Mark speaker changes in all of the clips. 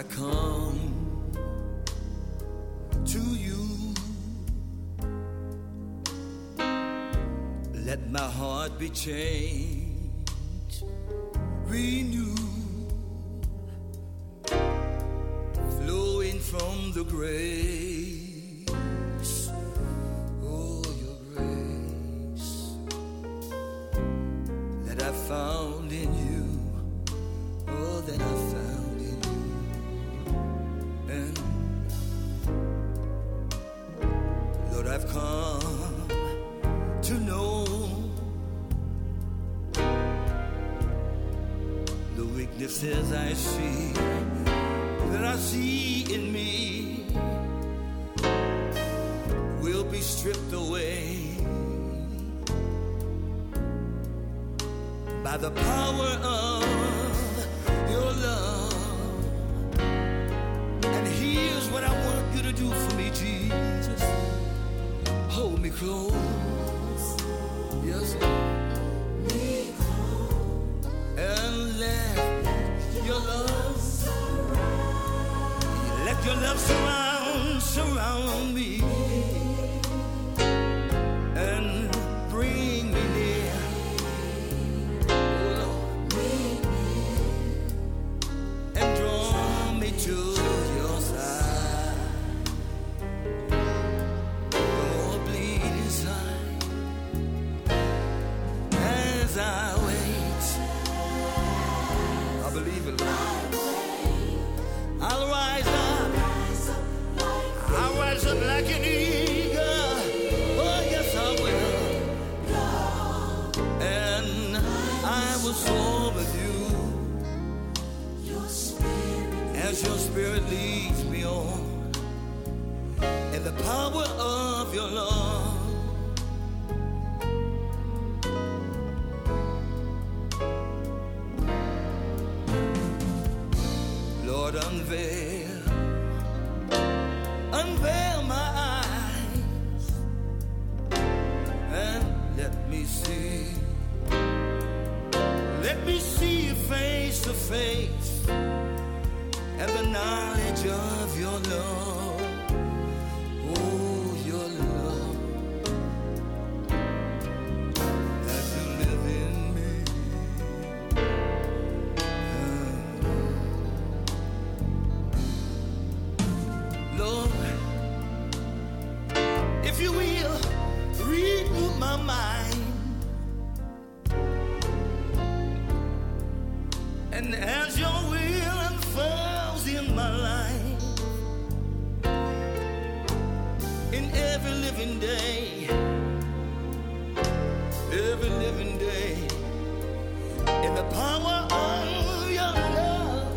Speaker 1: I come to you. Let my heart be changed, renewed, flowing from the grace. Oh, your grace that I found in you. Oh, that I found in you. And Lord, I've come to know the weaknesses I see, that I see in me, will be stripped away by the power of your love. And here's what I want you to do for me, Jesus. Hold me close, yes, me close, and let your love surround. Let your love surround me, and bring me near. To your side, oh, bleed inside as I wait. I believe it, Lord. I'll rise up. I'll rise up like an eagle. Oh, yes, I will. And I will soar with you as your spirit leads me on, in the power of your love. Lord, unveil my eyes, and let me see you face to face, and the knowledge of your love, oh, your love, that you live in me. Lord, if you will, renew my mind, and as your will unfolds in my life, in every living day, in the power of your love,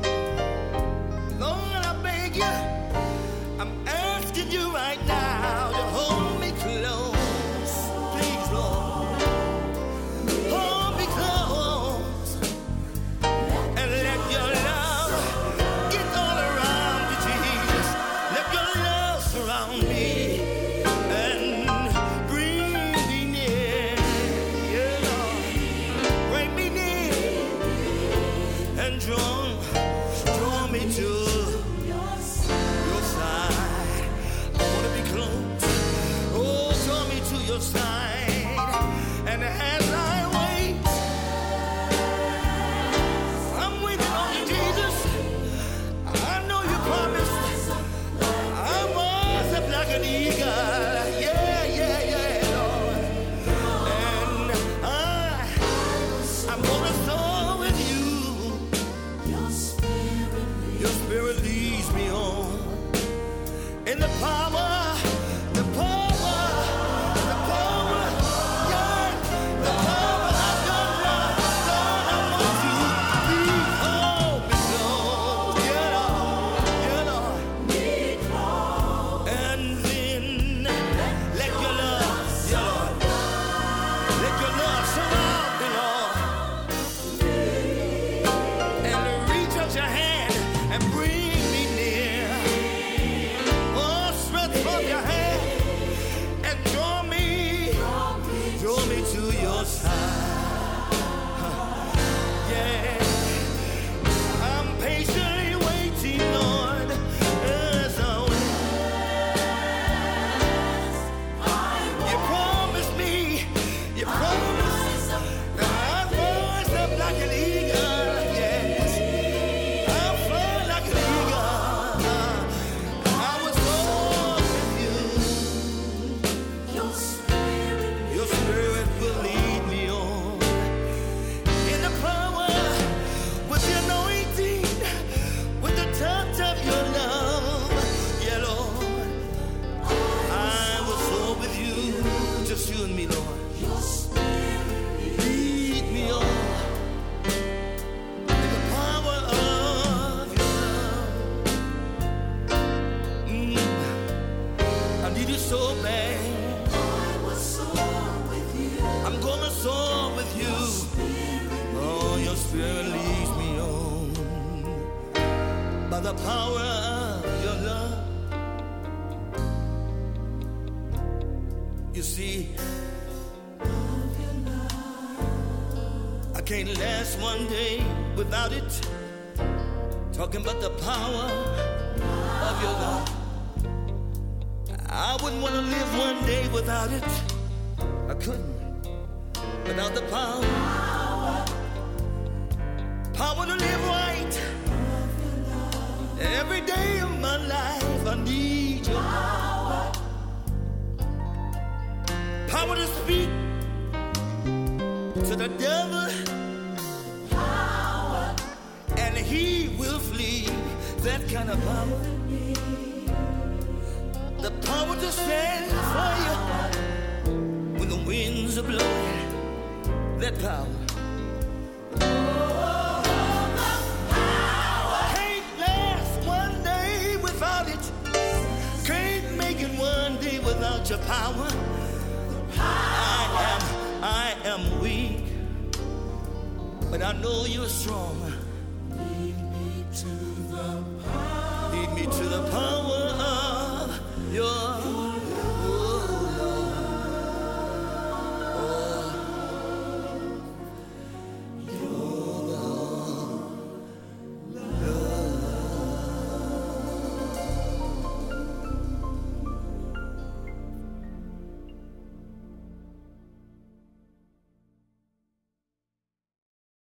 Speaker 1: Lord, I beg you, I'm asking you right now to hold me close, please, Lord, hold me close, and let your love get all around me, Jesus. Let your love surround me and bring me near, yeah, Lord. Bring me near. by the power of your love. You see, I can't last one day without it. Talking about the power of your love. I wouldn't want to live one day without it. I couldn't. Without the power. Power to live right. Every day of my life I need your power. Power to speak to the devil. Power. And he will flee. That kind of power. The power to stand fire when the winds are blowing. That power. Can't last one day without it. Can't make it one day without your power. I am weak, but I know you're strong. Lead me to the power. Lead me to the power.